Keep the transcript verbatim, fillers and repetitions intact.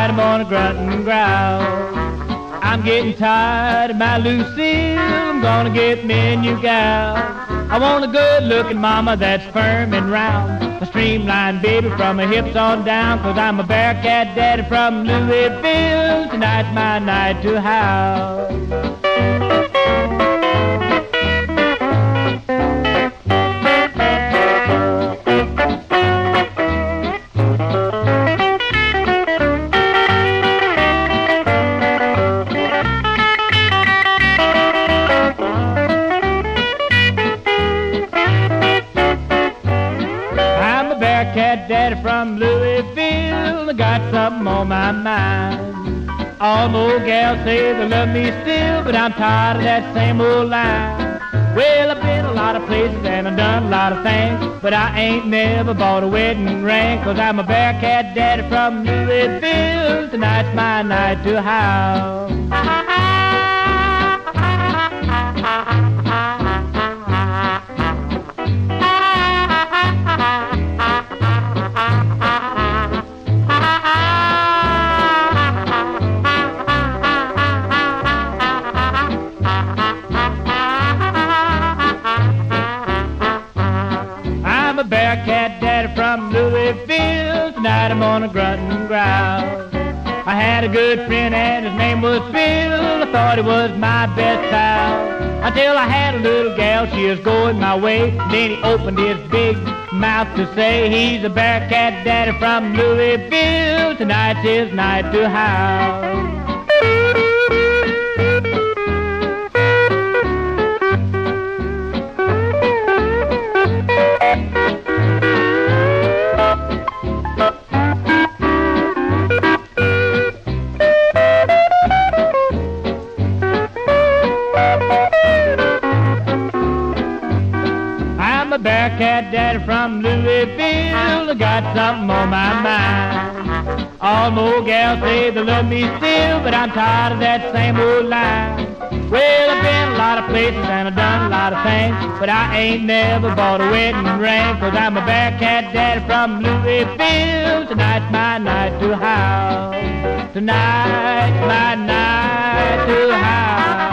tonight I'm gonna grunt and growl. I'm getting tired of my Lucille, I'm gonna get me a new gal. I want a good-looking mama that's firm and round, a streamlined baby from her hips on down, 'cause I'm a Bearcat daddy from Louisville. Tonight's my night to howl. Bearcat daddy from Louisville, I got something on my mind. All my old gals say they love me still, but I'm tired of that same old line. Well, I've been a lot of places and I've done a lot of things, but I ain't never bought a wedding ring, 'cause I'm a Bearcat daddy from Louisville. Tonight's my night to howl. I'm a Bearcat daddy from Louisville. Tonight I'm gonna grunt and growl. I had a good friend and his name was Phil. I thought he was my best pal, until I had a little gal, she was going my way. Then he opened his big mouth to say he's a Bearcat daddy from Louisville. Tonight's his night to howl. I'm a Bearcat daddy from Louisville, I got something on my mind. All my old gals say they love me still, but I'm tired of that same old line. Well, I've been a lot of places and I've done a lot of things, but I ain't never bought a wedding ring, 'cause I'm a Bearcat daddy from Louisville. Tonight's my night to howl. Tonight's my night to howl.